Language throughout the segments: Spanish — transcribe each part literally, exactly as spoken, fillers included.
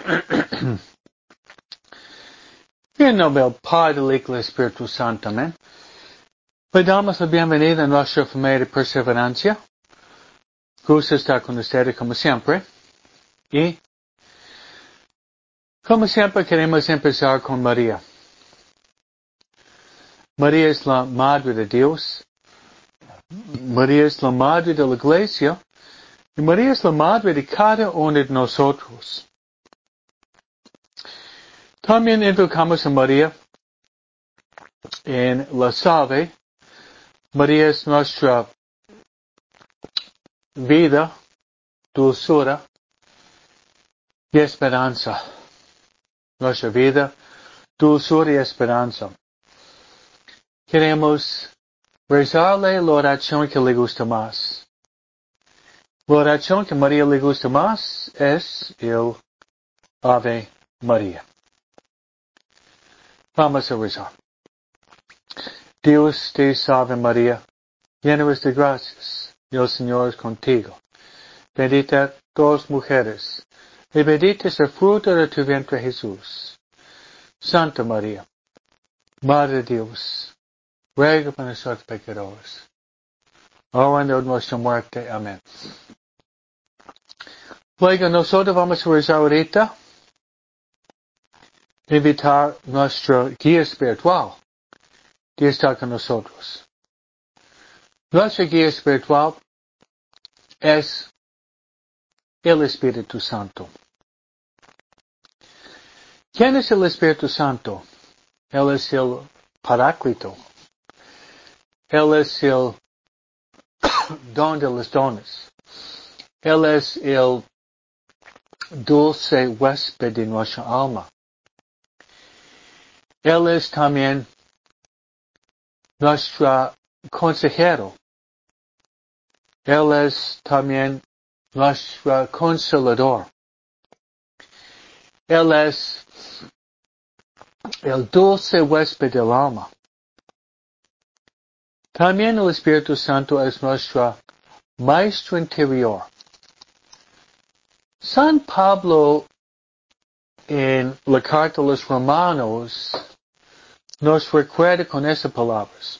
En nombre del Padre, del Hijo y del Espíritu Santo, amén. Le damos la bienvenida a nuestra familia de perseverancia. Gusto estar con ustedes como siempre. Y, como siempre, queremos empezar con María. María es la Madre de Dios. María es la Madre de la Iglesia. Y María es la Madre de cada uno de nosotros. También invocamos a María en la salve. María es nuestra vida, dulzura y esperanza. Nuestra vida, dulzura y esperanza. Queremos rezarle la oración que le gusta más. La oración que a María le gusta más es el Ave María. Vamos a rezar. Dios te salve María, llena eres de gracias, y el Señor es contigo. Bendita todas mujeres, y bendito es el fruto de tu vientre Jesús. Santa María, Madre de Dios, ruega por nosotros pecadores, ahora en nuestra muerte. Amén. Luego nosotros vamos a rezar ahorita, invitar nuestro guía espiritual que está con nosotros. Nuestro guía espiritual es el Espíritu Santo. ¿Quién es el Espíritu Santo? Él es el Paráclito. Él es el don de los dones. Él es el dulce huésped de nuestra alma. Él es también nuestro consejero. Él es también nuestro consolador. Él es el dulce huésped del alma. También el Espíritu Santo es nuestro maestro interior. San Pablo en la carta a los Romanos nos recuerda con esas palabras.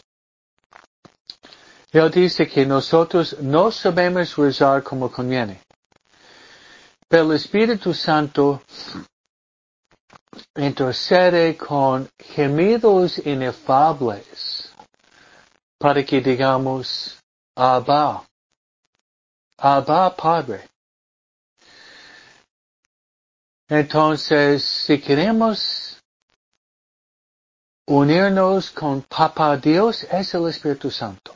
Él dice que nosotros no sabemos rezar como conviene, pero el Espíritu Santo intercede con gemidos inefables para que digamos, Abba, Abba Padre. Entonces, si queremos unirnos con Papá Dios, es el Espíritu Santo.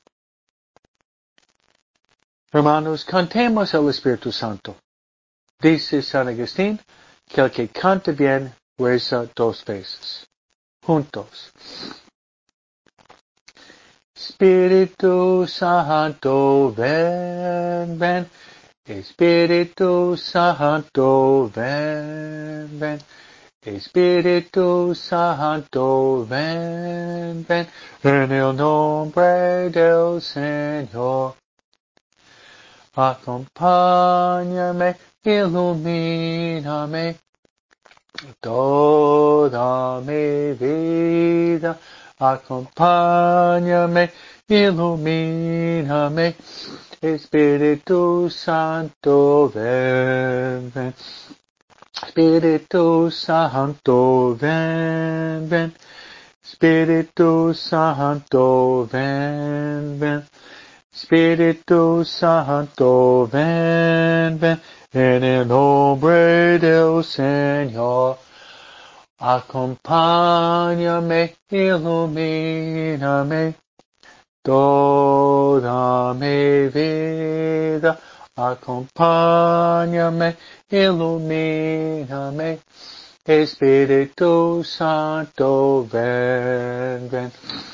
Hermanos, cantemos el Espíritu Santo. Dice San Agustín que el que canta bien reza dos veces. Juntos. Espíritu Santo, ven, ven. Espíritu Santo, ven, ven. Espíritu Santo, ven, ven. En el nombre del Señor. Acompáñame, ilumíname, toda mi vida. Acompáñame, ilumíname, Espíritu Santo, ven, ven. Espíritu Santo, ven, ven. Espíritu Santo, ven, ven. Espíritu Santo, ven, ven, en el nombre del Señor. Acompáñame, ilumíname, toda mi vida. Acompáñame, ilumíname, Espíritu Santo, ven, ven.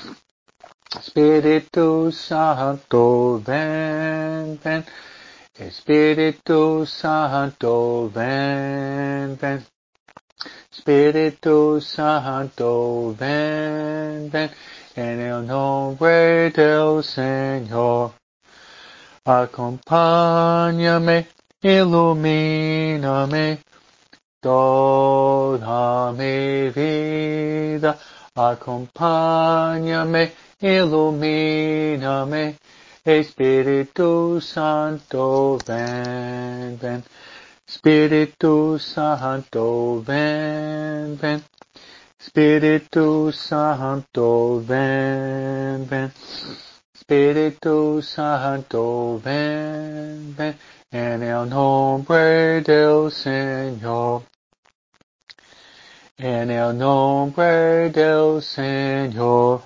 Espíritu Santo, ven, ven. Espíritu Santo, ven, ven. Espíritu Santo, ven, ven. En el nombre del Señor. Acompáñame, ilumíname, toda mi vida, acompáñame, ilumíname, Espíritu Santo, ven, ven. Espíritu Santo, ven, ven. Espíritu Santo, ven, ven. Espíritu Santo, ven, ven. En el nombre del Señor. En el nombre del Señor.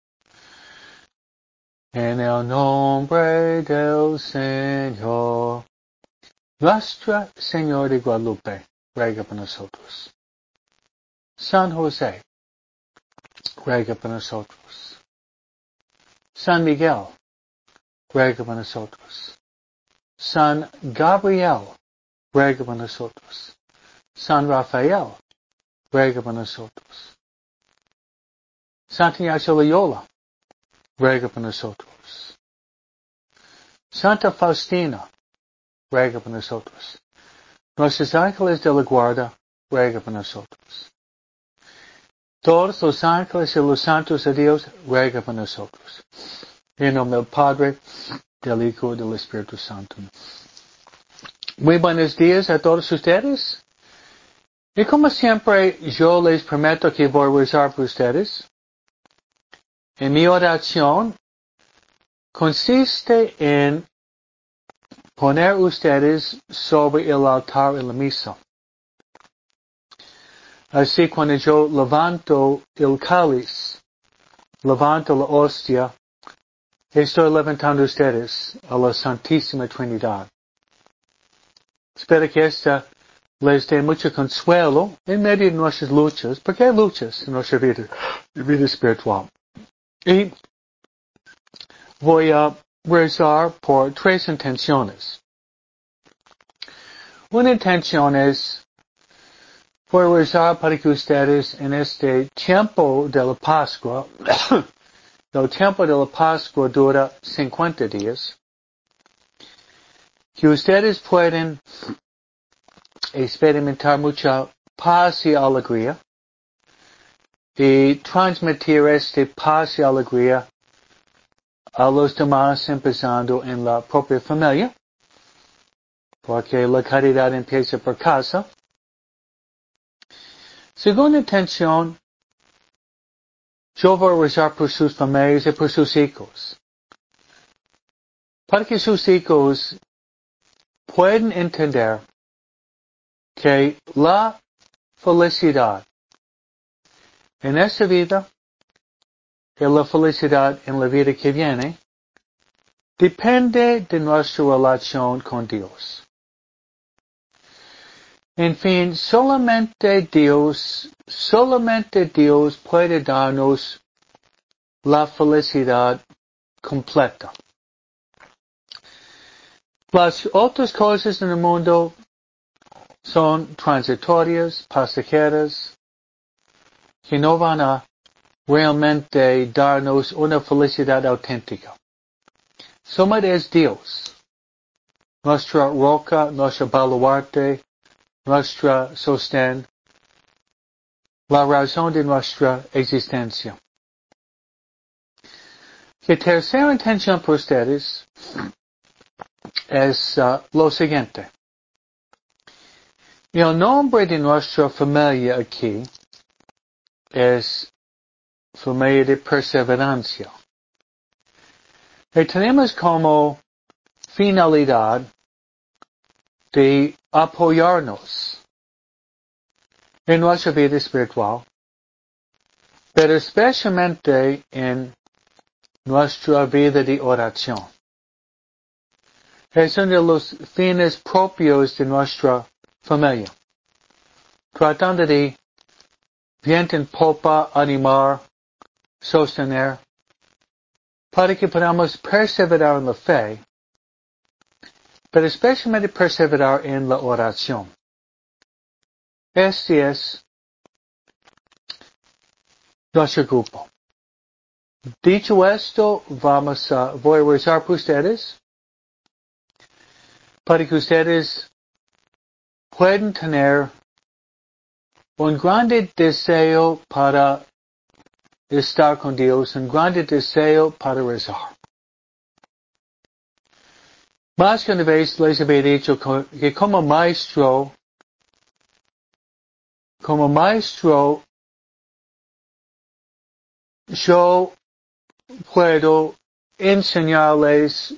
En el nombre del Señor. Nuestra Señora de Guadalupe, ruega por nosotros. San José, ruega por nosotros. San Miguel, ruega por nosotros. San Gabriel, ruega por nosotros. San Rafael, ruega por nosotros. Santa Ignacio Loyola, ruega por nosotros. Santa Faustina, ruega por nosotros. Nuestros ángeles de la guarda, ruega por nosotros. Todos los ángeles y los santos de Dios, ruega por nosotros. En nombre del Padre, del Hijo y del Espíritu Santo. Muy buenos días a todos ustedes. Y como siempre, yo les prometo que voy a rezar por ustedes. En mi oración consiste en poner ustedes sobre el altar en la misa. Así cuando yo levanto el cáliz, levanto la hostia, estoy levantando ustedes a la Santísima Trinidad. Espero que esta les dé mucho consuelo en medio de nuestras luchas, porque hay luchas en nuestra vida, vida espiritual. Y voy a rezar por tres intenciones. Una intención es, voy a rezar para que ustedes en este tiempo de la Pascua, el tiempo de la Pascua dura cincuenta días, que ustedes pueden experimentar mucha paz y alegría y transmitir esta paz y alegría a los demás, empezando en la propia familia, porque la caridad empieza por casa. Segunda intención, yo voy a rezar por sus familias y por sus hijos, para que sus hijos puedan entender que la felicidad en esta vida y la felicidad en la vida que viene depende de nuestra relación con Dios. En fin, solamente Dios, solamente Dios puede darnos la felicidad completa. Las otras cosas en el mundo son transitorias, pasajeras, que no van a realmente darnos una felicidad auténtica. Solamente es Dios, nuestra roca, nuestra baluarte, nuestra sostén, la razón de nuestra existencia. La tercera intención por ustedes es uh, lo siguiente. El nombre de nuestra familia aquí es familia de perseverancia. Y tenemos como finalidad de apoyarnos en nuestra vida espiritual, pero especialmente en nuestra vida de oración. Es uno de los fines propios de nuestra familia, tratando de viento en popa, animar, sostener, para que podamos perseverar en la fe, pero especialmente perseverar en la oración. Este es nuestro grupo. Dicho esto, vamos a, voy a rezar por ustedes, para que ustedes puedan tener un grande deseo para estar con Dios, un grande deseo para rezar. Más que una vez les había dicho que como maestro, como maestro, yo puedo enseñarles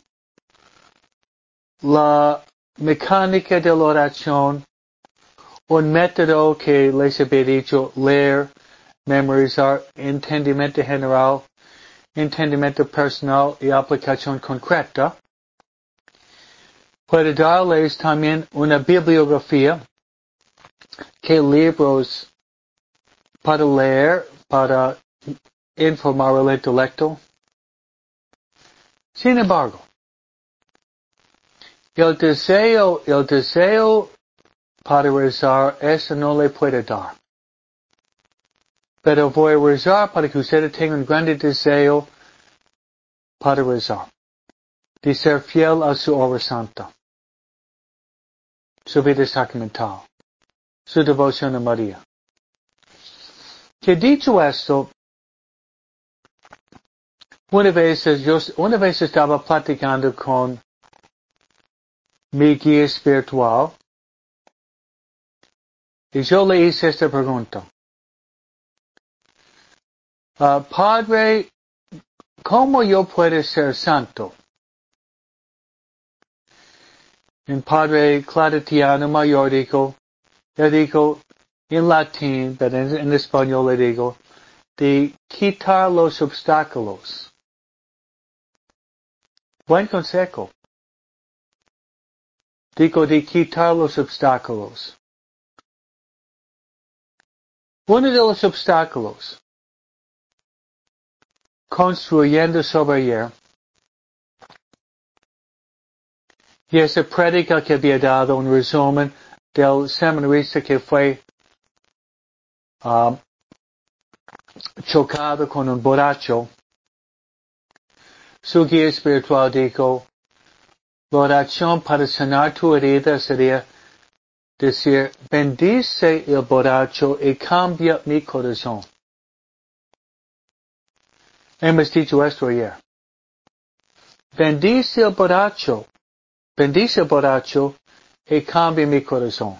la mecánica de la oración, un método que les había dicho leer, memorizar, entendimiento general, entendimiento personal y aplicación concreta. Puedo darles también una bibliografía, que libros para leer, para informar el intelecto. Sin embargo, el deseo, el deseo para rezar, eso no le puede dar. Pero voy a rezar para que ustedes tengan un grande deseo para rezar. De ser fiel a su obra santa. Su vida sacramental. Su devoción a María. Que dicho esto, una vez yo, una vez estaba platicando con mi guía espiritual y yo le hice esta pregunta. Uh, Padre, ¿cómo yo puedo ser santo? En Padre Claretiano Mayor dijo, le digo en latín, pero en, en español le digo, de quitar los obstáculos. Buen consejo. Digo de quitar los obstáculos. Uno de los obstáculos, construyendo sobre ayer, y esa prédica que había dado un resumen del seminarista que fue um, chocado con un borracho, su guía espiritual dijo, la oración para sanar tu herida sería decir, bendice el borracho y cambia mi corazón. Hemos dicho esto ayer. Bendice el borracho, bendice el borracho y cambia mi corazón.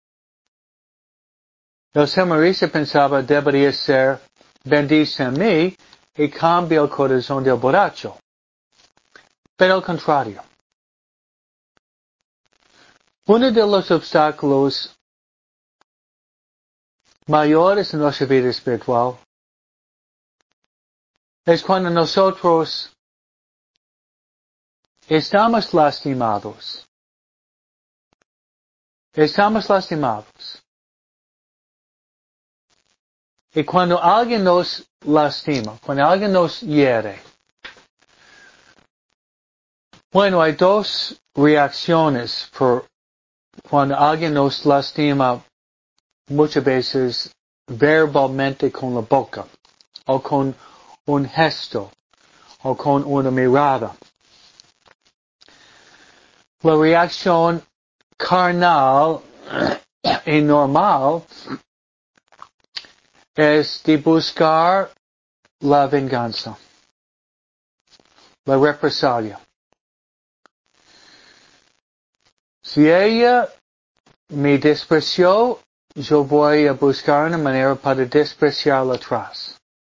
El seminarista pensaba debería ser, bendice a mí y cambia el corazón del borracho. Pero al contrario. Uno de los obstáculos mayores en nuestra vida espiritual es cuando nosotros estamos lastimados. Estamos lastimados. Y cuando alguien nos lastima, cuando alguien nos hiere, bueno, hay dos reacciones por cuando alguien nos lastima muchas veces verbalmente con la boca, o con un gesto, o con una mirada. La reacción carnal y normal es de buscar la venganza, la represalia. Si ella me despreció, yo voy a buscar una manera para despreciarla atrás.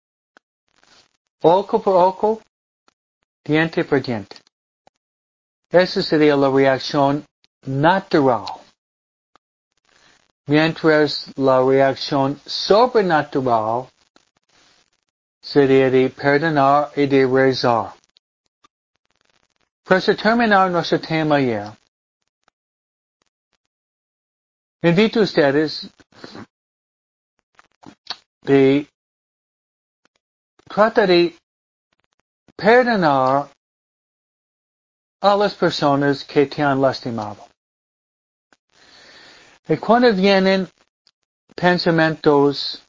Ojo por ojo, diente por diente. Esa sería la reacción natural. Mientras la reacción sobrenatural sería de perdonar y de rezar. Para terminar nuestro tema ayer, invito a ustedes de tratar de perdonar a las personas que te han lastimado. Y cuando vienen pensamientos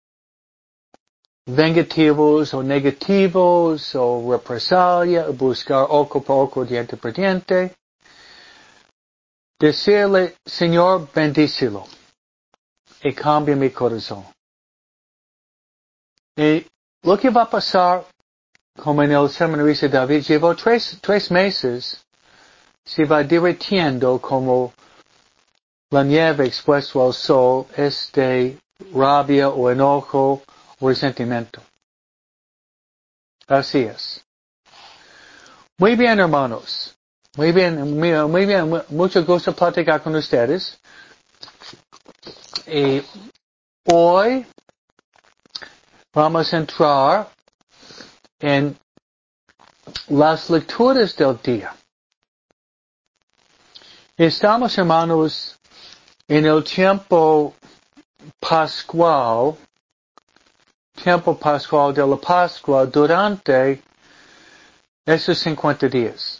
vengativos o negativos o represalia, o buscar ojo por ojo, diente por diente, decirle, Señor, bendícelo. y cambia mi corazón. Y lo que va a pasar, como en el sermón dice David, llevó tres, tres meses, se va derritiendo como la nieve expuesta al sol, es de rabia o enojo o resentimiento. Así es. Muy bien, hermanos. Muy bien, muy, muy bien. Mucho gusto platicar con ustedes. Y hoy vamos a entrar en las lecturas del día. Estamos, hermanos, en el tiempo pascual, tiempo pascual de la Pascua durante esos cincuenta días.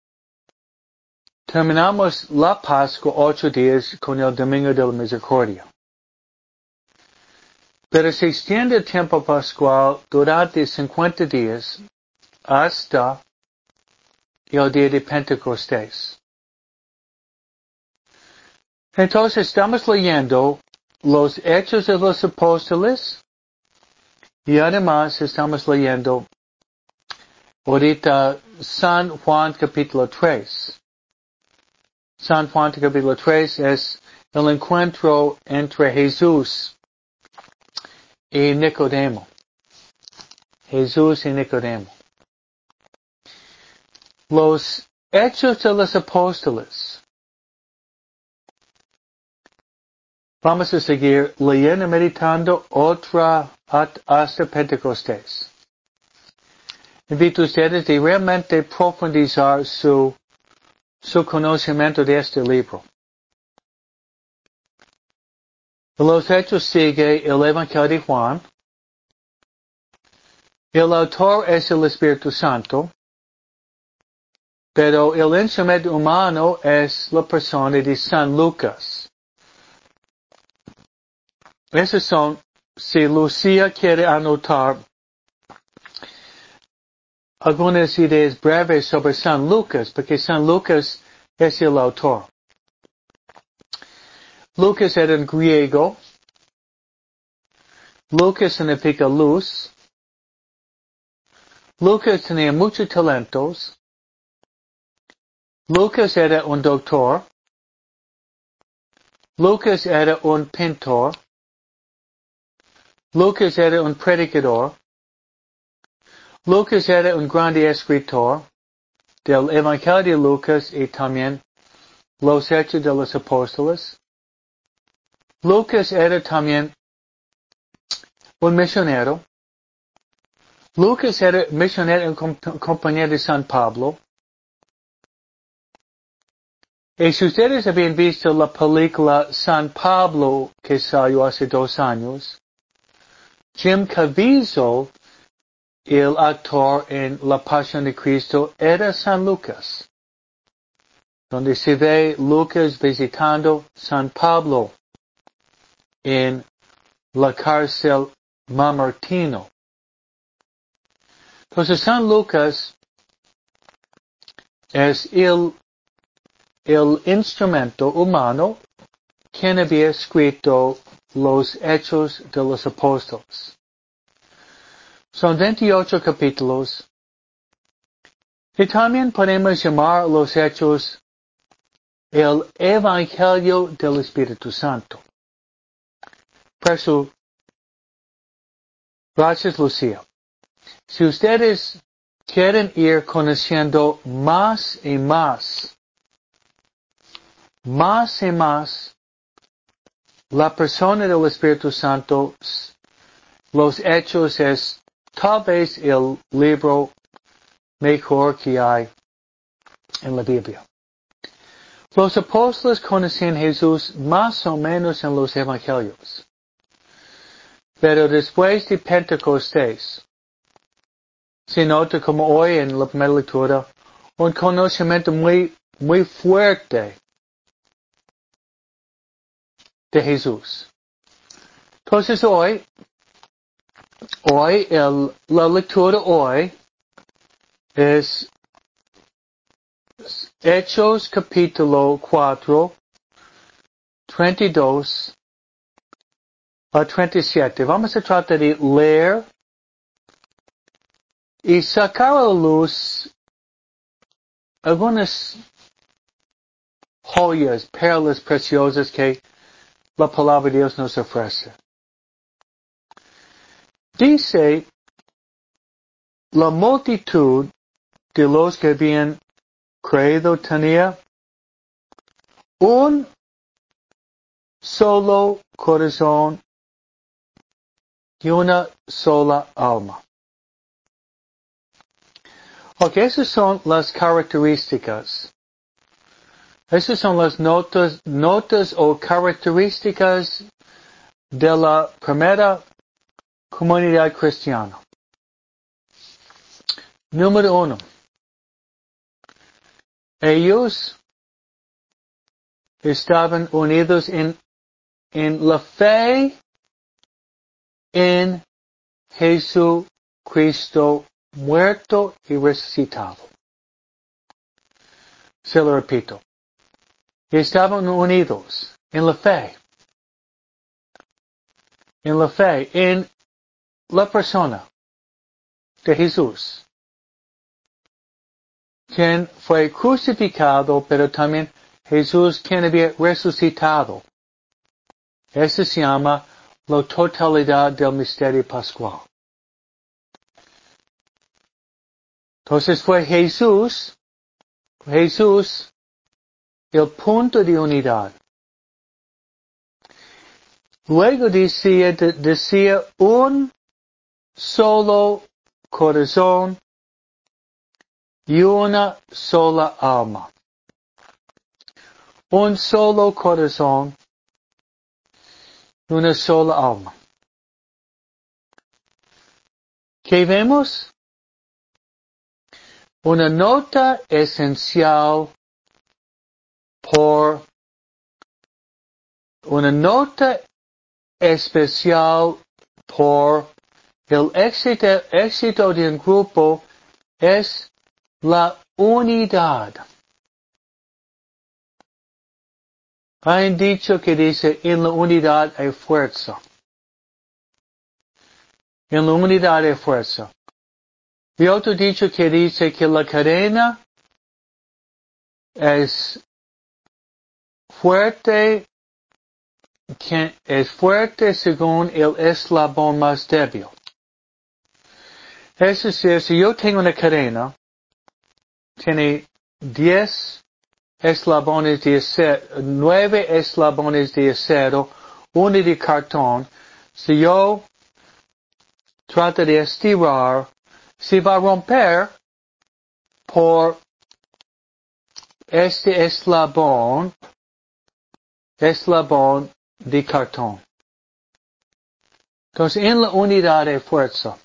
Terminamos la Pascua ocho días con el Domingo de la Misericordia. Pero se extiende el tiempo pascual durante cincuenta días hasta el día de Pentecostés. Entonces estamos leyendo los Hechos de los Apóstoles y además estamos leyendo ahorita San Juan capítulo tres. San Juan capítulo tres es el encuentro entre Jesús y Nicodemo. Jesús y Nicodemo. Los Hechos de los Apóstoles. Vamos a seguir leyendo y meditando otra hasta Pentecostés. Invito a ustedes de realmente profundizar su, su conocimiento de este libro. Los Hechos sigue el Evangelio de Juan. El autor es el Espíritu Santo, pero el instrumento humano es la persona de San Lucas. Esas son, si Lucía quiere anotar algunas ideas breves sobre San Lucas, porque San Lucas es el autor. Lucas era en griego. Lucas significa luz. Lucas tenía muchos talentos. Lucas era un doctor. Lucas era un pintor. Lucas era un predicador. Lucas era un grande escritor del Evangelio de Lucas y también los Hechos de los Apóstoles. Lucas era también un misionero. Lucas era misionero en comp- compañía de San Pablo. Y si ustedes habían visto la película San Pablo que salió hace dos años, Jim Caviezel, el actor en La Pasión de Cristo, era San Lucas, donde se ve Lucas visitando San Pablo en la cárcel Mamertino. Entonces San Lucas es el, el instrumento humano quien había escrito los Hechos de los Apóstoles. Son veintiocho capítulos y también podemos llamar los Hechos el Evangelio del Espíritu Santo. Por eso, gracias Lucía. Si ustedes quieren ir conociendo más y más, más y más la persona del Espíritu Santo, los Hechos es tal vez el libro mejor que hay en la Biblia. Los apóstoles conocían a Jesús más o menos en los evangelios. Pero después de Pentecostés, se nota como hoy en la primera lectura, un conocimiento muy, muy fuerte de Jesús. Entonces hoy, hoy, el, la lectura hoy es Hechos capítulo cuatro, treinta y dos a treinta y siete. Vamos a tratar de leer y sacar a la luz algunas joyas, perlas preciosas que la palabra de Dios nos ofrece. Dice, la multitud de los que habían creído tenía un solo corazón y una sola alma. Ok, esas son las características. Esas son las notas, notas o características de la primera comunidad cristiana. Número uno. Ellos estaban unidos en, en la fe en Jesucristo muerto y resucitado. Se lo repito. Estaban unidos en la fe. En la fe, en la persona de Jesús, quien fue crucificado, pero también Jesús quien había resucitado. Eso se llama la totalidad del misterio pascual. Entonces fue Jesús, Jesús, el punto de unidad. Luego decía, decía un solo corazón y una sola alma. Un solo corazón y una sola alma. ¿Qué vemos? Una nota esencial por una nota especial por el éxito, éxito de un grupo es la unidad. Hay un dicho que dice, en la unidad hay fuerza. En la unidad hay fuerza. Y otro dicho que dice que la cadena es fuerte, que es fuerte según el eslabón más débil. Es decir, si yo tengo una cadena, tiene diez eslabones de acero, nueve eslabones de acero, uno de cartón. Si yo trato de estirar, se va a romper por este eslabón, eslabón de cartón. Entonces, en la unidad hay fuerza.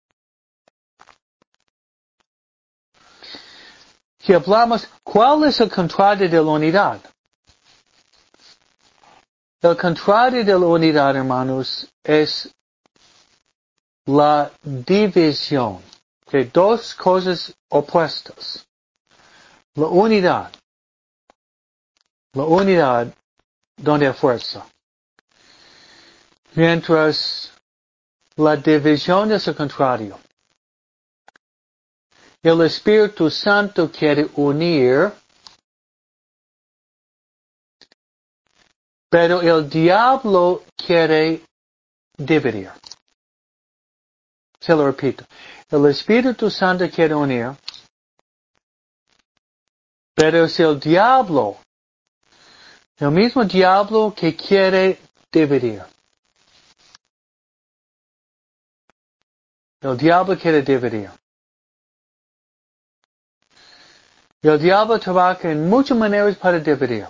Si hablamos, ¿cuál es el contrario de la unidad? El contrario de la unidad, hermanos, es la división. Okay, dos cosas opuestas. La unidad. La unidad donde hay fuerza. Mientras la división es el contrario. El Espíritu Santo quiere unir, pero el diablo quiere dividir. Se lo repito. El Espíritu Santo quiere unir, pero es el diablo, el mismo diablo que quiere dividir. El diablo quiere dividir. Y el diablo trabaja en muchas maneras para dividir.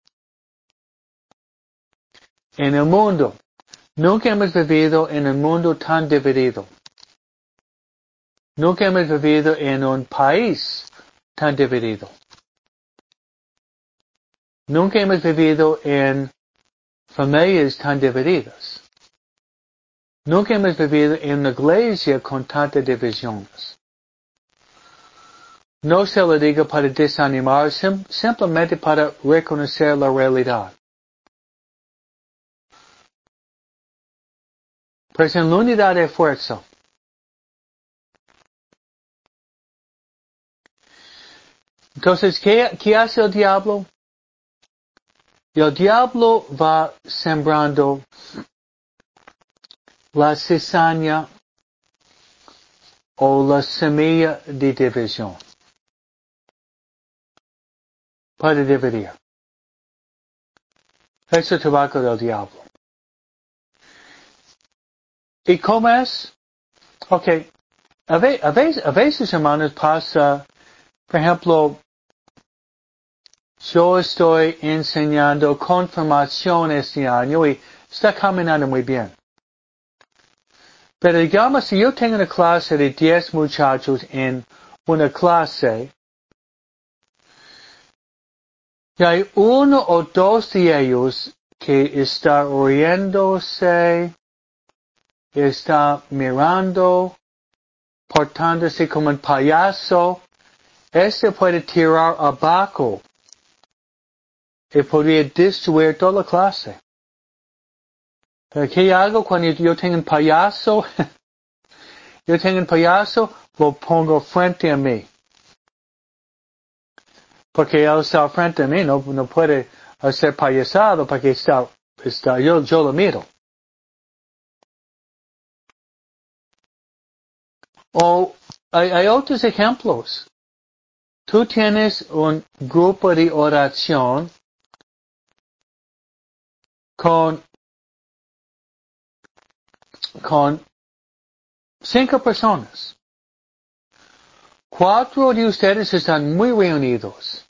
En el mundo, nunca hemos vivido en un mundo tan dividido. Nunca hemos vivido en un país tan dividido. Nunca hemos vivido en familias tan divididas. Nunca hemos vivido en una iglesia con tantas divisiones. No se lo digo para desanimar, sim- simplemente para reconocer la realidad. Pues en la unidad de fuerza. Entonces, ¿qué, qué hace el diablo? El diablo va sembrando la cizaña o la semilla de división para dividir. Eso es el trabajo del diablo. ¿Y cómo es? Ok, a veces, a veces, a veces hermanos, pasa, por ejemplo, yo estoy enseñando confirmación este año y está caminando muy bien. Pero digamos, si yo tengo una clase de diez muchachos en una clase, y hay uno o dos de ellos que está riéndose, está mirando, portándose como un payaso, este puede tirar abajo y podría destruir toda la clase. Pero ¿qué hago cuando yo tengo un payaso? Yo tengo un payaso, lo pongo frente a mí. Porque él está frente a mí, no, no puede hacer payasado porque está, está, yo, yo lo miro. O hay, hay otros ejemplos. Tú tienes un grupo de oración con, con cinco personas. Cuatro de ustedes están muy reunidos.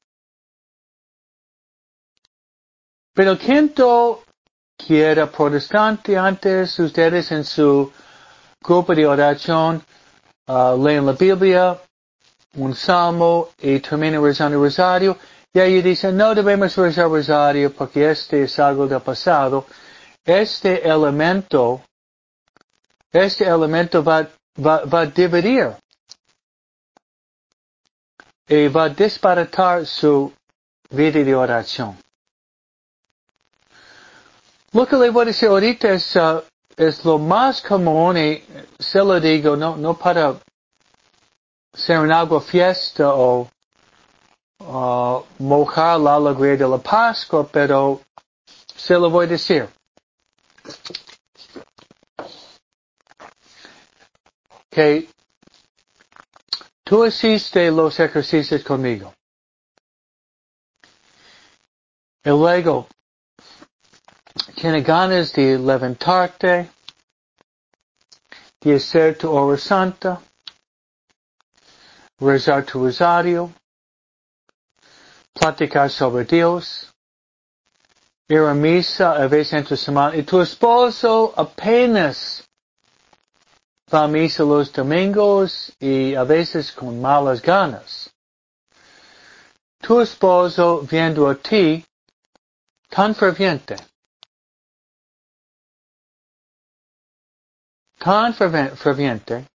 Pero el quinto, que era protestante antes, ustedes en su grupo de oración uh, leen la Biblia, un salmo y terminan rezando el rosario. Y ahí dicen, no debemos rezar rosario porque este es algo del pasado. Este elemento, este elemento va, va, va a dividir y va a disparatar su vida de oración. Lo que le voy a decir ahorita es, uh, es lo más común y se lo digo, no, no para ser en algo fiesta o uh, mojar la alegría de la Pascua, pero se lo voy a decir. Que tú hiciste los ejercicios conmigo. Y luego, tienes ganas de levantarte, de hacer tu hora santa, rezar tu rosario, platicar sobre Dios, ir a misa a veces entre semana, y tu esposo apenas va a misa los domingos y a veces con malas ganas. Tu esposo viendo a ti tan ferviente, tan ferviente,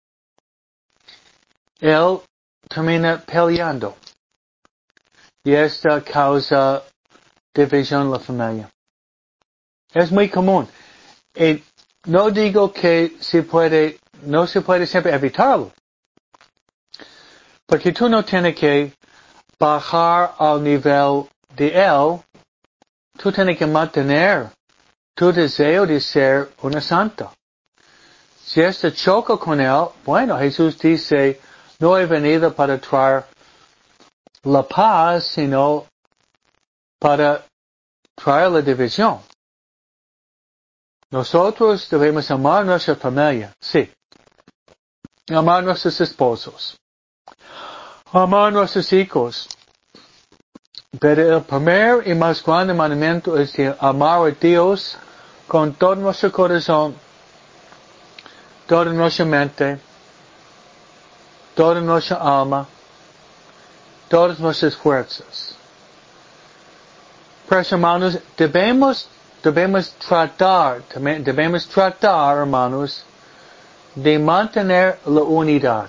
él termina peleando. Y esta causa división en la familia. Es muy común. Y no digo que se puede, no se puede siempre evitarlo. Porque tú no tienes que bajar al nivel de él. Tú tienes que mantener tu deseo de ser una santa. Si este choca con él, bueno, Jesús dice, no he venido para traer la paz, sino para traer la división. Nosotros debemos amar a nuestra familia, sí. Amar a nuestros esposos. Amar a nuestros hijos. Pero el primer y más grande mandamiento es de amar a Dios con todo nuestro corazón, toda nuestra mente, toda nuestra alma, todas nuestras fuerzas. Pues hermanos, debemos, debemos tratar, debemos tratar, hermanos, de mantener la unidad.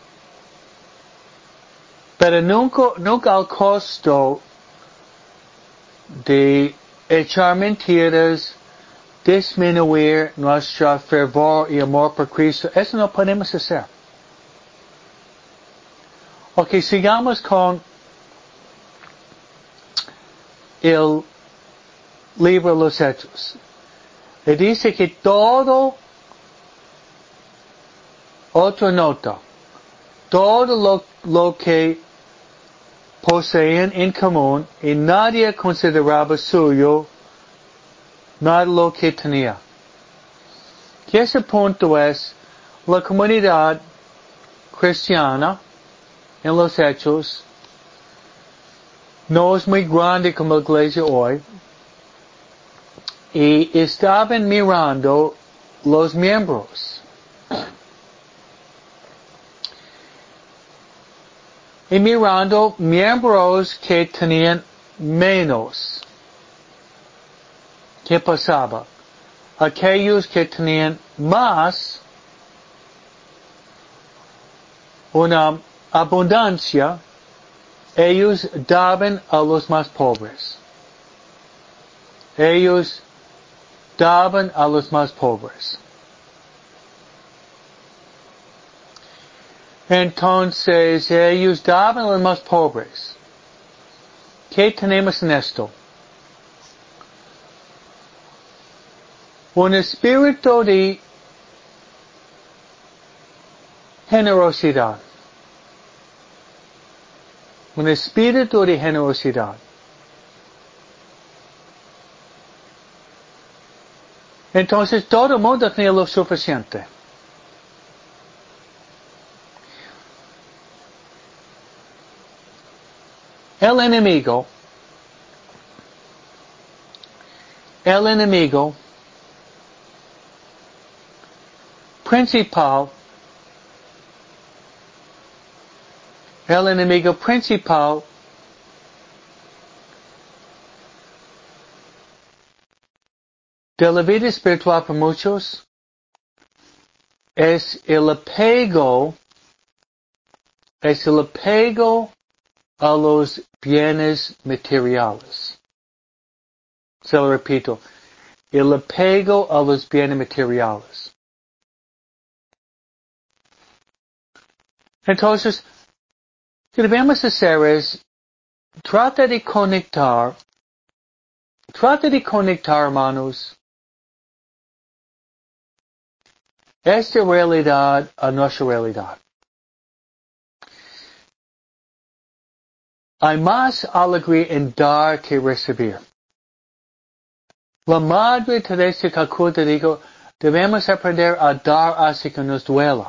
Pero nunca, nunca al costo de echar mentiras, disminuir nuestro fervor y amor por Cristo. Eso no podemos hacer. Ok, sigamos con el libro de los Hechos. Le dice que todo, otra nota, todo lo, lo que poseían en común y nadie consideraba suyo nada lo que tenía. Y ese punto es la comunidad cristiana en los Hechos no es muy grande como la iglesia hoy y estaban mirando los miembros. Y mirando miembros que tenían menos. ¿Qué pasaba? Aquellos que tenían más, una abundancia, ellos daban a los más pobres. Ellos daban a los más pobres. Entonces, ellos daban a los más pobres. ¿Qué tenemos en esto? Un espíritu de generosidad. Un espíritu de generosidad. Entonces todo el mundo tenía lo suficiente. El enemigo, el enemigo principal, el enemigo principal de la vida espiritual para muchos es el apego, es el apego a los bienes materiales. Se lo repito, el apego a los bienes materiales. Entonces, lo que debemos hacer es, trata de conectar, trata de conectar, hermanos, esta realidad a nuestra realidad. Hay más alegría en dar que recibir. La Madre Teresa de Calcuta dijo, debemos aprender a dar así que nos duela.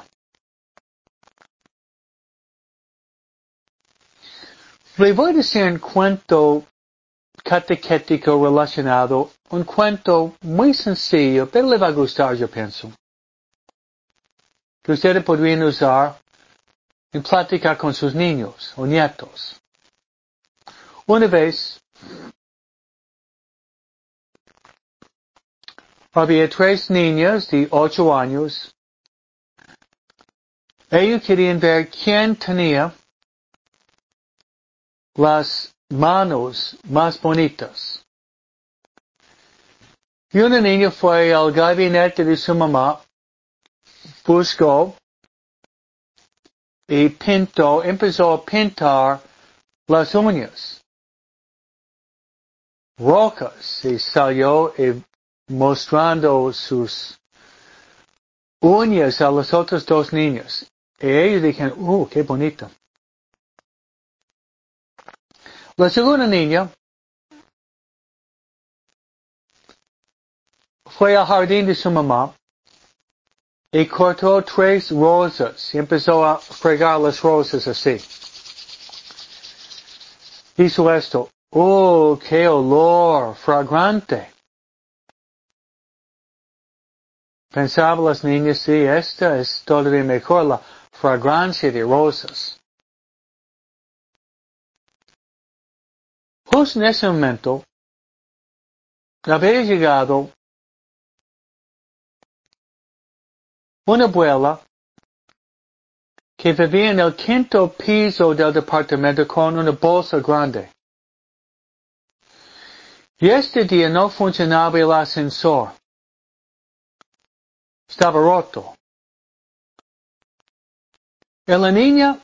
Le voy a decir un cuento catequético relacionado, un cuento muy sencillo, pero le va a gustar, yo pienso. Que ustedes podrían usar en platicar con sus niños o nietos. Una vez, había tres niñas de ocho años. Ellos querían ver quién tenía las manos más bonitas. Y una niña fue al gabinete de su mamá, buscó y pintó, empezó a pintar las uñas rocas y salió y mostrando sus uñas a los otros dos niños. Y ellos dijeron, ¡uh, qué bonito! La segunda niña fue al jardín de su mamá y cortó tres rosas y empezó a fregar las rosas así. Hizo esto. ¡Oh, qué olor fragrante! Pensaban las niñas, sí, esta es todavía mejor, la fragancia de rosas. Justo en ese momento, había llegado una abuela que vivía en el quinto piso del departamento con una bolsa grande. Y este día no funcionaba el ascensor. estaba roto. Y la niña,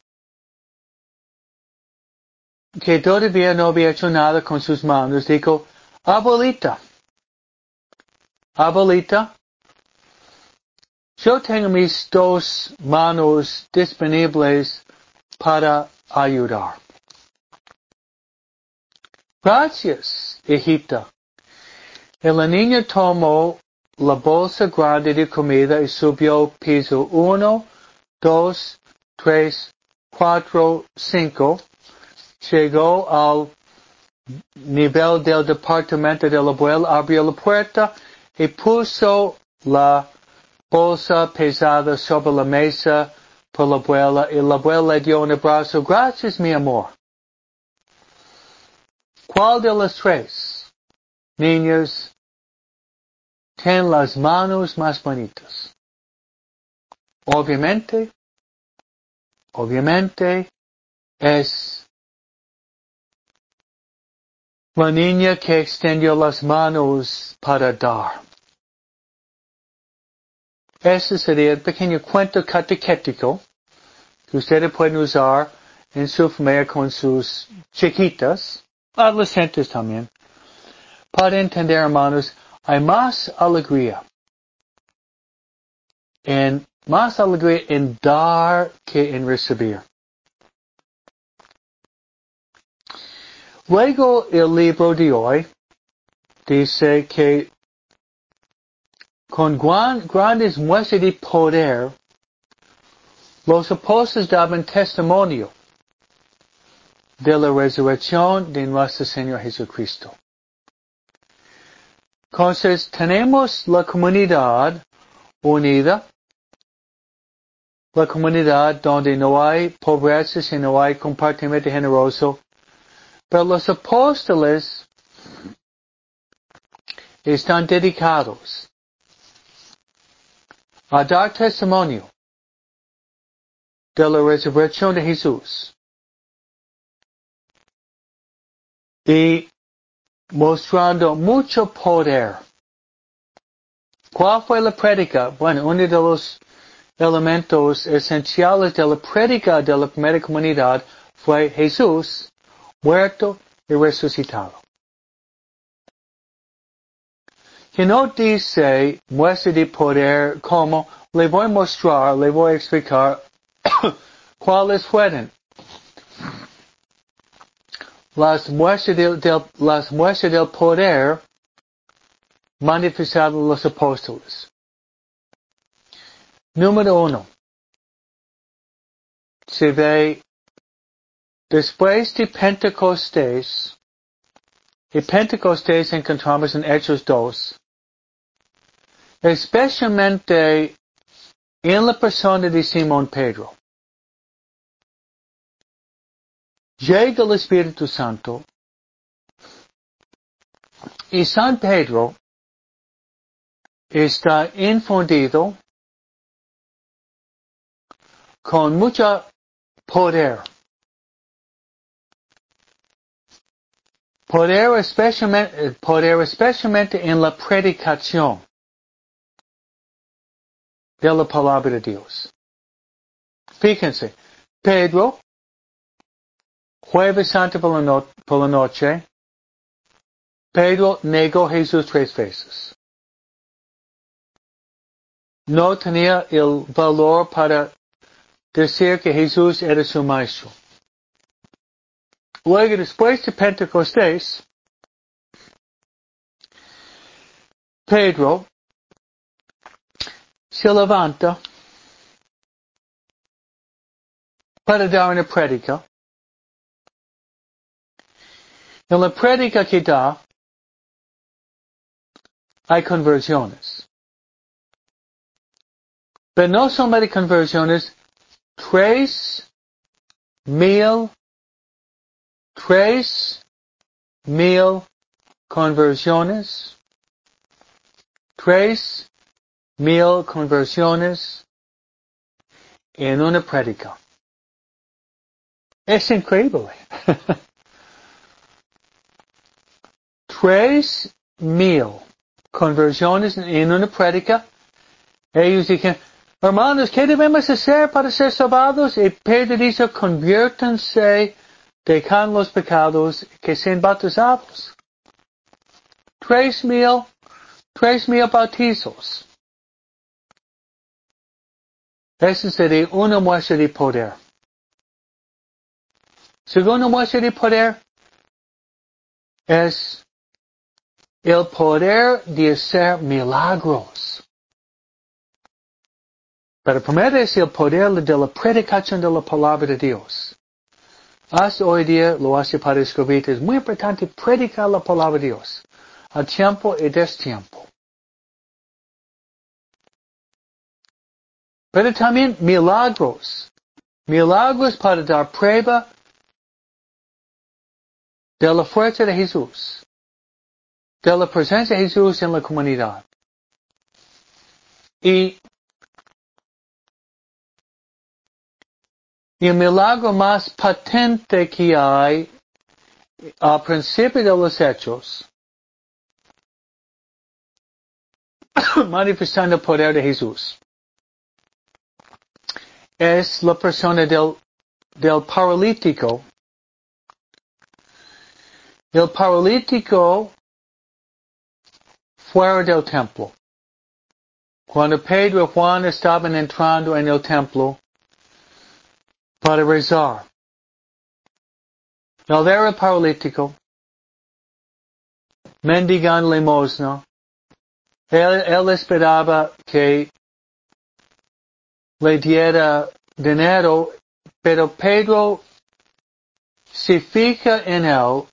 que todavía no había hecho nada con sus manos, dijo, abuelita, abuelita, yo tengo mis dos manos disponibles para ayudar. Gracias, hijita. Y la niña tomó la bolsa grande de comida y subió piso uno, dos, tres, cuatro, cinco. Llegó al nivel del departamento de la abuela, abrió la puerta y puso la bolsa pesada sobre la mesa por la abuela y la abuela le dio un abrazo. Gracias, mi amor. ¿Cuál de las tres niñas tiene las manos más bonitas? Obviamente, obviamente es la niña que extendió las manos para dar. Ese sería el pequeño cuento catequético que ustedes pueden usar en su familia con sus chiquitas, adolescentes también, para entender, hermanos, hay más alegría en, más alegría en dar que en recibir. Luego el libro de hoy dice que con gran, grandes muestras de poder, los apóstoles daban testimonio de la resurrección de nuestro Señor Jesucristo. Entonces, tenemos la comunidad unida, la comunidad donde no hay pobreza y no hay compartimiento generoso, pero los apóstoles están dedicados a dar testimonio de la resurrección de Jesús y mostrando mucho poder. ¿Cuál fue la prédica? Bueno, uno de los elementos esenciales de la prédica de la primera comunidad fue Jesús muerto y resucitado. Que no dice muestra de poder como le voy a mostrar, le voy a explicar cuáles fueron las muestras del, del, las muestras del poder manifestadas en los apóstoles. Número uno. Se ve después de Pentecostés, y Pentecostés encontramos en Hechos dos, especialmente en la persona de Simón Pedro. Llega el Espíritu Santo y San Pedro está infundido con mucho poder. Poder especialmente, poder especialmente en la predicación de la palabra de Dios. Fíjense, Pedro, Jueves Santo por la, no, por la noche, Pedro negó a Jesús tres veces. No tenía el valor para decir que Jesús era su maestro. Luego, después de Pentecostés, Pedro se levanta para dar una prédica. En la prédica que da, hay conversiones. Pero no solamente conversiones, tres mil, tres mil conversiones, tres mil conversiones en una prédica. Es increíble. Tres mil conversiones en una prédica Ellos dijeron, hermanos, ¿qué debemos hacer para ser salvados? Y Pedro dice, conviértanse, dejan los pecados, que sean bautizados. Tres mil, tres mil bautizos. Esa sería una muestra de poder. Segunda muestra de poder es el poder de hacer milagros. Pero primero es el poder de la predicación de la palabra de Dios. Hasta hoy día lo hace para escribir. Es muy importante predicar la palabra de Dios. A tiempo y destiempo. Pero también milagros. Milagros para dar prueba de la fuerza de Jesús. De la presencia de Jesús en la comunidad. Y Y el milagro más patente que hay al principio de los hechos, manifestando el poder de Jesús, es la persona del, del paralítico. El paralítico fuera del templo. Cuando Pedro y Juan estaban entrando en el templo para rezar, él era paralítico, mendigando limosna. Él, él esperaba que le diera dinero, pero Pedro se fija en él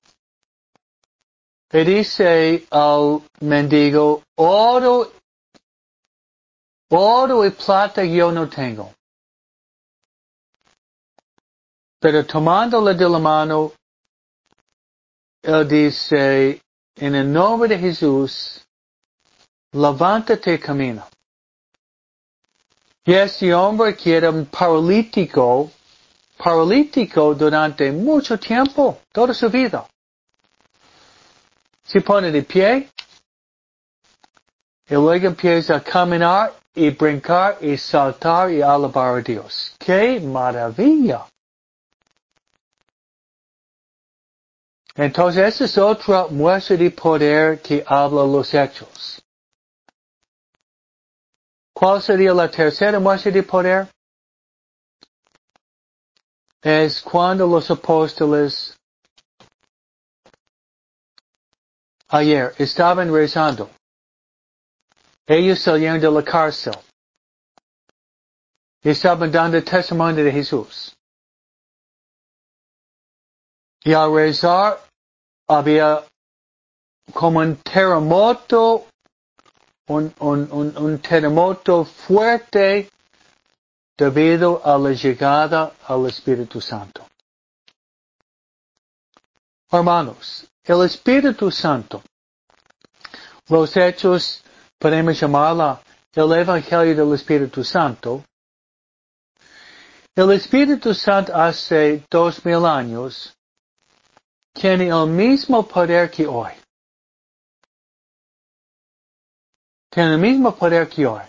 y dice al mendigo, oro, oro y plata yo no tengo. Pero tomándole de la mano, él dice, en el nombre de Jesús, levántate y camina. Y ese hombre que era un paralítico, paralítico durante mucho tiempo, toda su vida, se pone de pie, y luego empieza a caminar, y brincar, y saltar, y alabar a Dios. ¡Qué maravilla! Entonces, esa es otra muestra de poder que habla los hechos. ¿Cuál sería la tercera muestra de poder? Es cuando los apóstoles ayer estaban rezando. Ellos salieron de la cárcel. Estaban dando testimonio de Jesús. Y al rezar había como un terremoto, un, un, un, un terremoto fuerte debido a la llegada al Espíritu Santo. Hermanos, el Espíritu Santo, los hechos, podemos llamarla el Evangelio del Espíritu Santo. El Espíritu Santo hace dos mil años tiene el mismo poder que hoy. Tiene el mismo poder que hoy.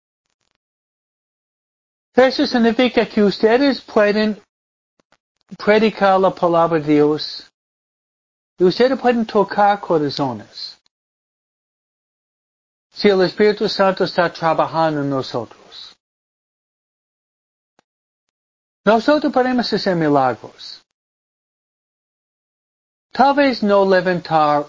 Eso significa que ustedes pueden predicar la palabra de Dios y ustedes pueden tocar corazones. Si el Espíritu Santo está trabajando en nosotros. Nosotros podemos hacer milagros. Tal vez no levantar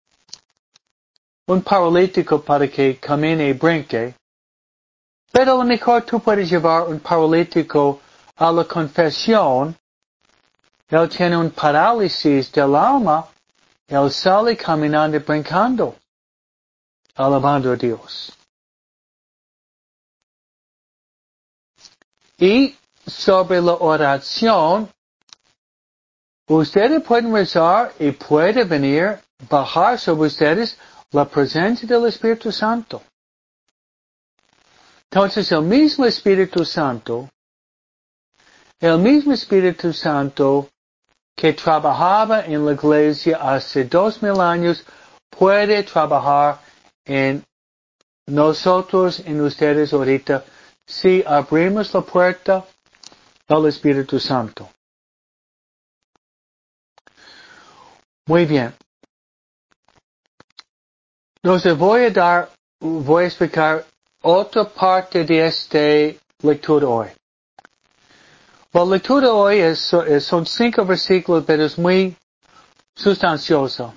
un paralítico para que camine y brinque, pero a lo mejor tú puedes llevar un paralítico a la confesión. Él tiene un parálisis del alma, él sale caminando y brincando, alabando a Dios. Y sobre la oración, ustedes pueden rezar y puede venir, bajar sobre ustedes la presencia del Espíritu Santo. Entonces el mismo Espíritu Santo, el mismo Espíritu Santo que trabajaba en la iglesia hace dos mil años, puede trabajar en nosotros en ustedes ahorita, si abrimos la puerta al Espíritu Santo. Muy bien. Entonces voy a dar, voy a explicar otra parte de esta lectura hoy. La lectura hoy es, son cinco versículos, pero es muy sustanciosa.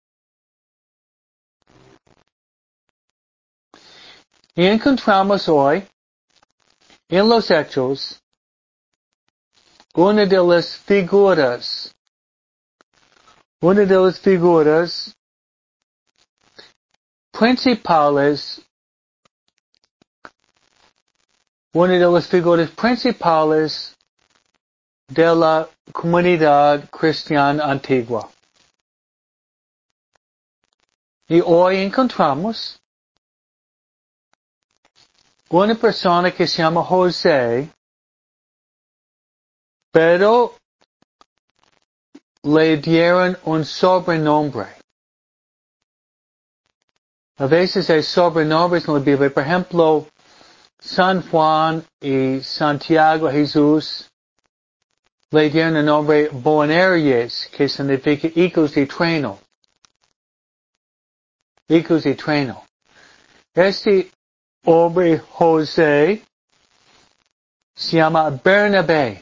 Y encontramos hoy, en los Hechos, una de las figuras, una de las figuras principales, una de las figuras principales de la comunidad cristiana antigua. Y hoy encontramos una persona que se llama José, pero le dieron un sobrenombre. A veces hay sobrenombres en la Biblia. Por ejemplo, San Juan y Santiago Jesús le dieron el nombre Boanerges, que significa hijos de trueno. Hijos de trueno. Este hombre José se llama Bernabé.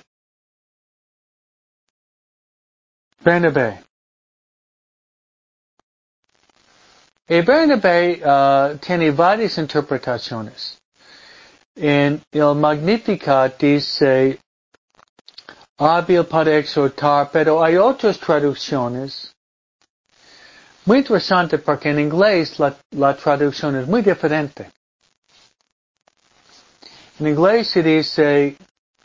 Bernabé. Y Bernabé uh, tiene varias interpretaciones. En el Magnificat dice hábil para exhortar, pero hay otras traducciones. Muy interesante porque en inglés la, la traducción es muy diferente. En inglés se dice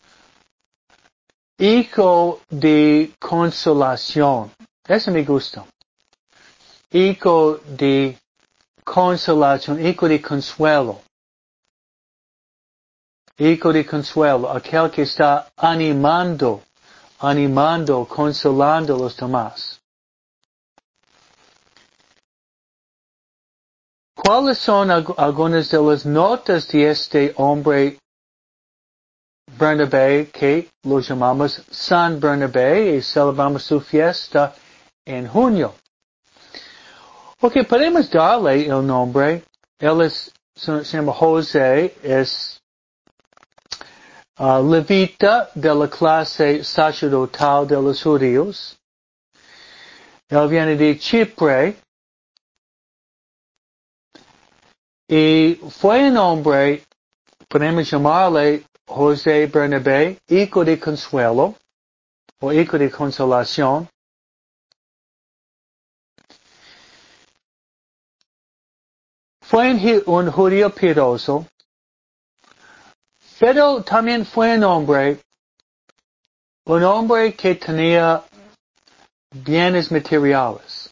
hijo de consolación. Eso me gusta. Hijo de consolación, hijo de consuelo. Hijo de consuelo, aquel que está animando, animando, consolando a los demás. ¿Cuáles son algunas de las notas de este hombre Bernabé, que lo llamamos San Bernabé, y celebramos su fiesta en junio? Ok, podemos darle el nombre. Él es, se llama José, es uh, levita de la clase sacerdotal de los judíos. Él viene de Chipre. Y fue un hombre, podemos llamarle José Bernabé, hijo de consuelo, o hijo de consolación. Fue un, un judío piadoso, pero también fue un hombre, un hombre que tenía bienes materiales.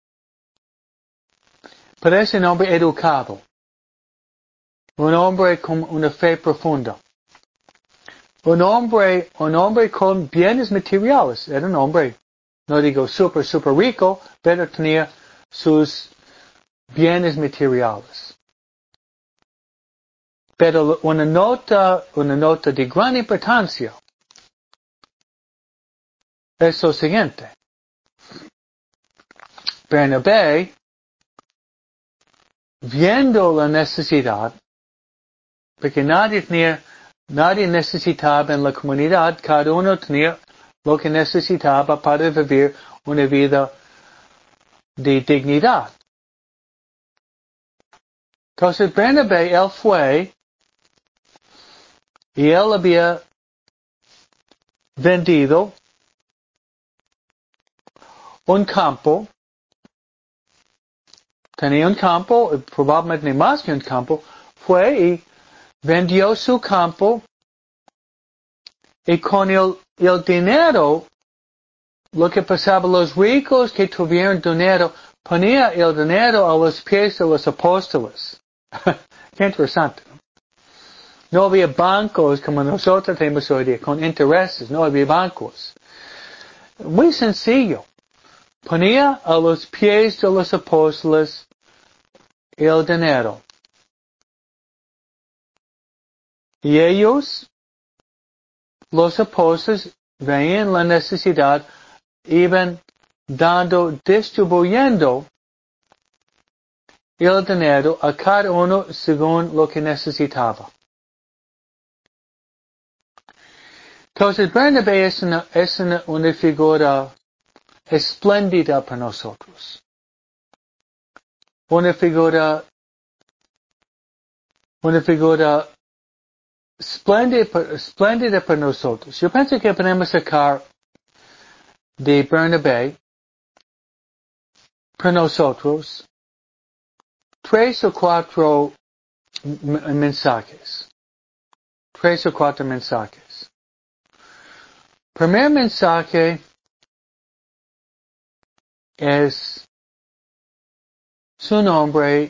Pero es un hombre educado, un hombre con una fe profunda. Un hombre, un hombre con bienes materiales. Era un hombre, no digo super, super rico, pero tenía sus bienes materiales. Pero una nota, una nota de gran importancia es lo siguiente. Bernabé, viendo la necesidad, porque nadie tenía, nadie necesitaba en la comunidad, cada uno tenía lo que necesitaba para vivir una vida de dignidad. Entonces Bernabé, él fue, y él había vendido un campo, tenía un campo, probablemente más que un campo, fue y vendió su campo, y con el, el dinero, lo que pasaba, los ricos que tuvieron dinero, ponía el dinero a los pies de los apóstoles. Qué interesante, ¿no? No había bancos como nosotros tenemos hoy día, con intereses, no había bancos. Muy sencillo. Ponía a los pies de los apóstoles el dinero. Y ellos, los apóstoles, veían la necesidad, iban dando, distribuyendo el dinero a cada uno según lo que necesitaba. Entonces, Bernabé es una, es una, una figura espléndida para nosotros. Una figura, una figura espléndida, espléndida para nosotros. Yo pienso que podemos sacar de Bernabé para nosotros tres o cuatro mensajes. Tres o cuatro mensajes. Primer mensaje es su nombre,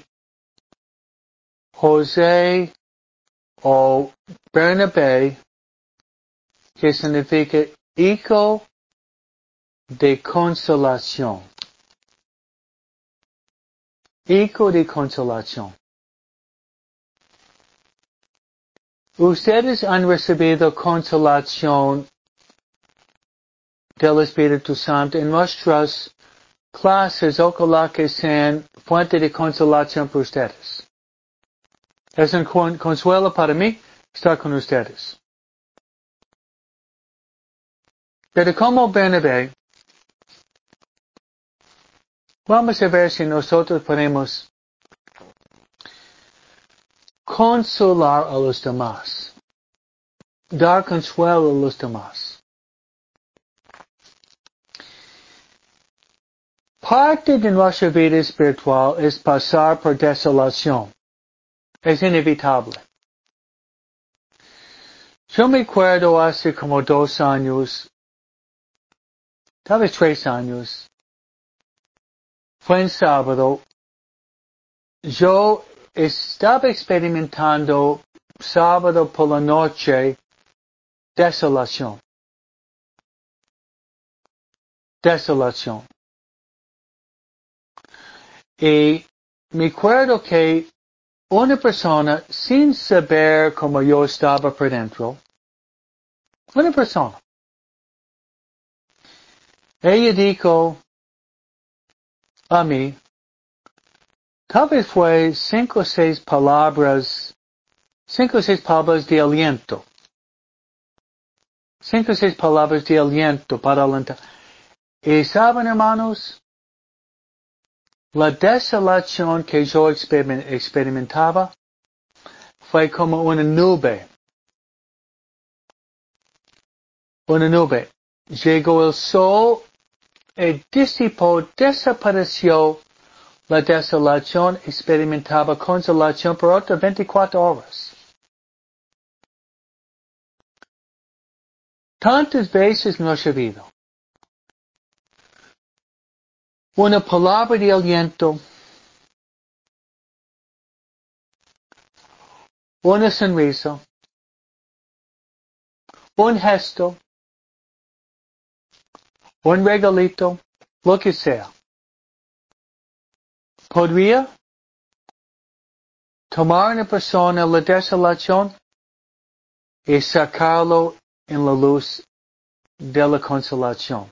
José o Bernabé, que significa hijo de consolación. Hijo de consolación. Ustedes han recibido consolación del Espíritu Santo en nuestras clases, ojalá que sean fuente de consolación para ustedes. Es un consuelo para mí estar con ustedes. Pero como Bernabé, vamos a ver si nosotros podemos consolar a los demás. Dar consuelo a los demás. Parte de nuestra vida espiritual es pasar por desolación. Es inevitable. Yo me acuerdo hace como dos años, tal vez tres años, fue en sábado, yo estaba experimentando sábado por la noche desolación. Desolación. Y me acuerdo que una persona, sin saber cómo yo estaba por dentro, una persona, ella dijo a mí, tal vez fue cinco o seis palabras, cinco o seis palabras de aliento. Cinco o seis palabras de aliento para alentar. Y saben, hermanos, la desolación que yo experimentaba fue como una nube. Una nube. Llegó el sol y disipó, desapareció la desolación, experimentaba consolación por otras veinticuatro horas. Tantas veces no ha habido una palabra de aliento, una sonrisa, un gesto, un regalito, lo que sea. Podría tomar una persona la desolación y sacarlo en la luz de la consolación.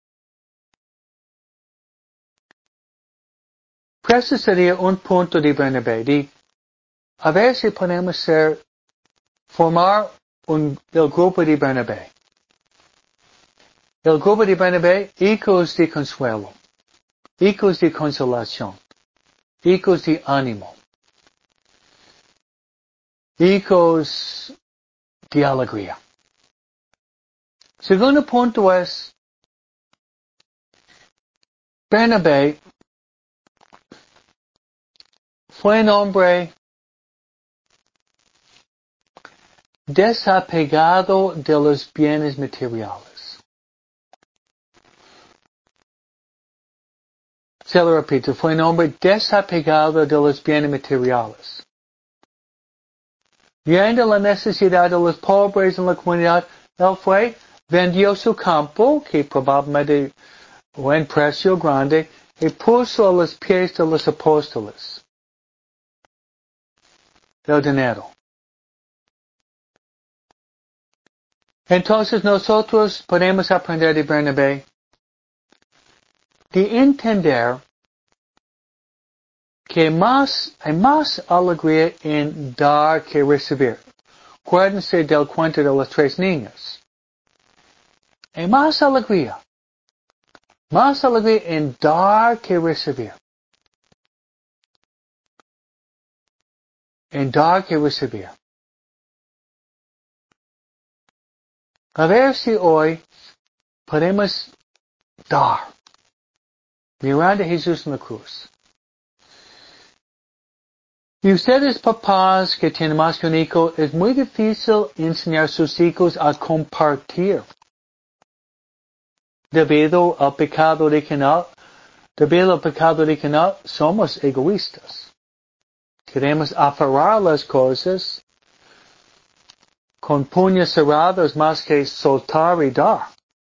Ese sería un punto de Bernabé, de a ver si podemos ser, formar un, el grupo de Bernabé. El grupo de Bernabé, hijos de consuelo, hijos de consolación, hijos de ánimo, hijos de alegría. Segundo punto es, Bernabé fue un hombre desapegado de los bienes materiales. Se lo repito, fue un hombre desapegado de los bienes materiales. Viendo la necesidad de los pobres en la comunidad, él fue, vendió su campo, que probablemente fue en precio grande, y puso a los pies de los apóstoles el dinero. Entonces nosotros podemos aprender de Bernabé de entender que más, hay más alegría en dar que recibir. Acuérdense del cuento de los tres niños. Hay más alegría. Más alegría en dar que recibir. En dar que recibir. A ver si hoy podemos dar. Mirando a Jesús en la cruz. Y ustedes papás que tienen más que un hijo, es muy difícil enseñar a sus hijos a compartir. Debido al pecado original, debido al pecado original, somos egoístas. Queremos aferrar las cosas con puños cerrados más que soltar y dar.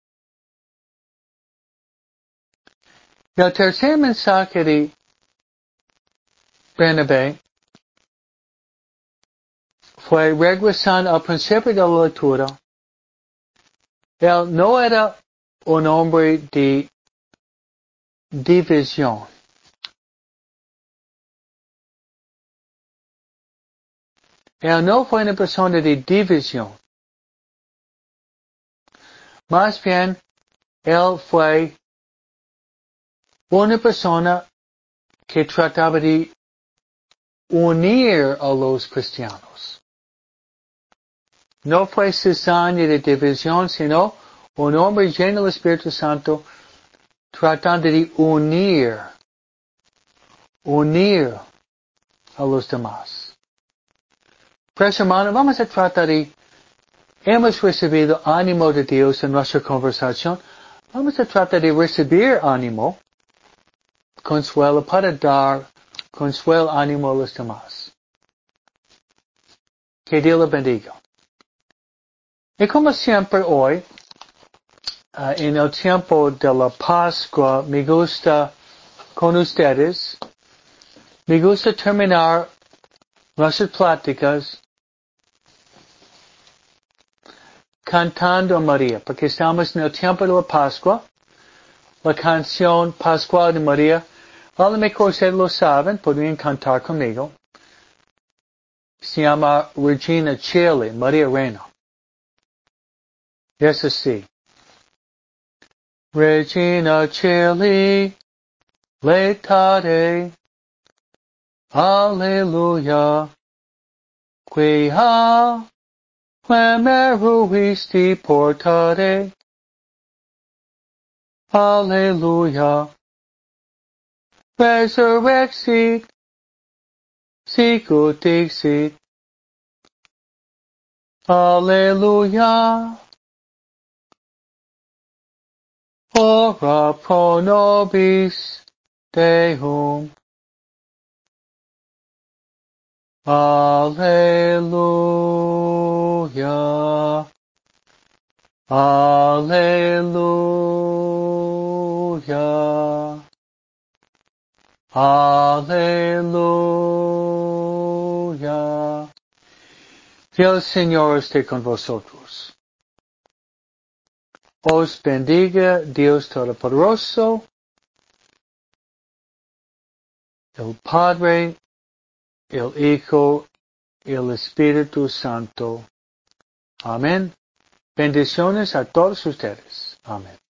Y el tercer mensaje de Bernabé fue regresando al principio de la lectura. Él no era un hombre de división. Él no fue una persona de división. Más bien, él fue una persona que trataba de unir a los cristianos. No fue cizaña de división, sino un hombre lleno del Espíritu Santo tratando de unir, unir a los demás. Pues hermano, vamos a tratar de, hemos recibido ánimo de Dios en nuestra conversación, vamos a tratar de recibir ánimo, consuelo para dar consuelo, ánimo a los demás. Que Dios los bendiga. Y como siempre hoy, uh, en el tiempo de la Pascua, me gusta con ustedes, me gusta terminar nuestras pláticas cantando a María, porque estamos en el tiempo de la Pascua, la canción Pascual de María. A lo mejor ustedes lo saben, podrían cantar conmigo. Se llama Regina Coeli, María Reina. Es así. Regina Coeli, laetare, alleluia, quia meruisti portare, alleluia, resurrexit, sicut dixit, alleluia, ora pro nobis Deum. Alleluia. Alleluia. Alleluia. El Señor esté con vosotros. Os bendiga Dios Todopoderoso, el Padre, el Hijo y el Espíritu Santo. Amén. Bendiciones a todos ustedes. Amén.